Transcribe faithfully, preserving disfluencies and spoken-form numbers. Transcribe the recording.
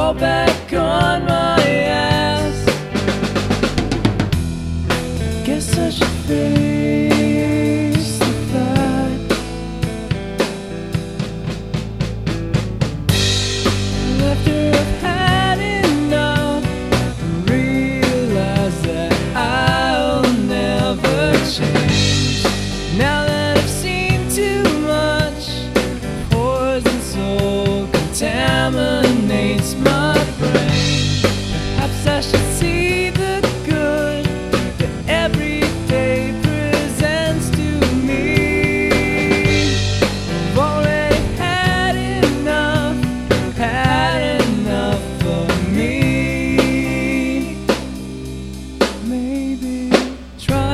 fall back on my ass. Guess I should face the fact. After I've had enough, realize that I'll never change. Now that I've seen too much, poison soul contaminates my brain. Perhaps I should see the good that every day presents to me. I've already had enough, had enough of me. Maybe try